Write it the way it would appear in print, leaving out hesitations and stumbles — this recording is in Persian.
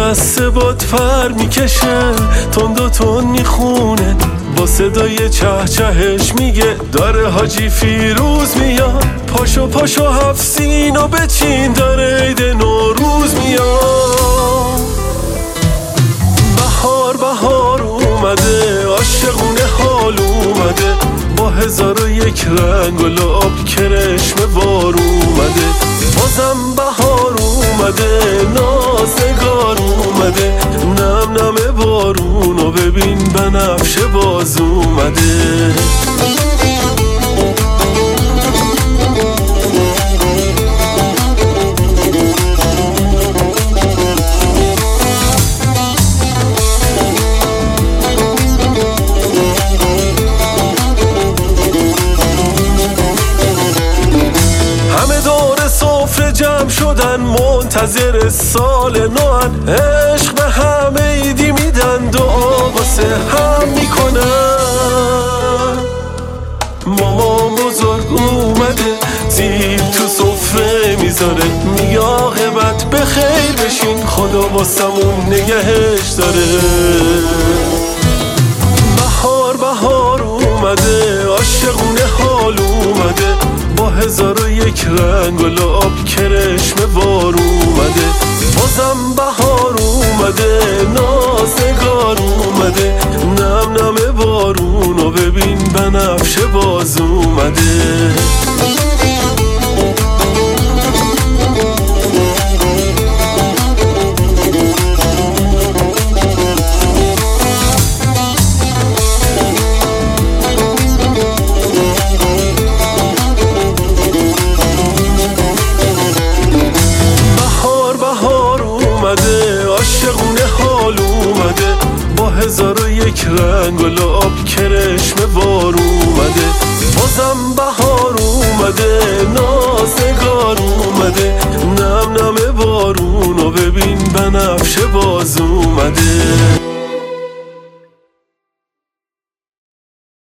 بسته باد پر میکشه، تند و تند میخونه، با صدای چه چهش میگه داره حاجی فیروز میاد. پاشو پاشو هفت سینو بچین، داره عید نوروز میاد. بهار بهار اومده، عاشقونه حال اومده، با 1001 رنگ و لعاب کرشم بار اومده. بازم بهار اومده، نازگار اومده، نم نم بارونو ببین بنفشه باز اومده. جمع شدن منتظر سال نوان، عشق به همه ایدی میدن، دعا واسه هم میکنن. مامان بزرگ اومده، سیب تو سفره میذاره، میگه عاقبت به خیر بشین، خدا واسمون نگهش داره. بهار بهار اومده، عاشقونه حال اومده، با 1001 رنگ و لعاب کرشم بار اومده. بازم بهار اومده، نازگار اومده، نم نم بارونو ببین بنفشه باز اومده. عاشقونه حال اومده، با 1001 رنگ و لعاب کرشم بار اومده. بازم بهار اومده، نازگار اومده، نم نم بارونو ببین بنفشه باز اومده.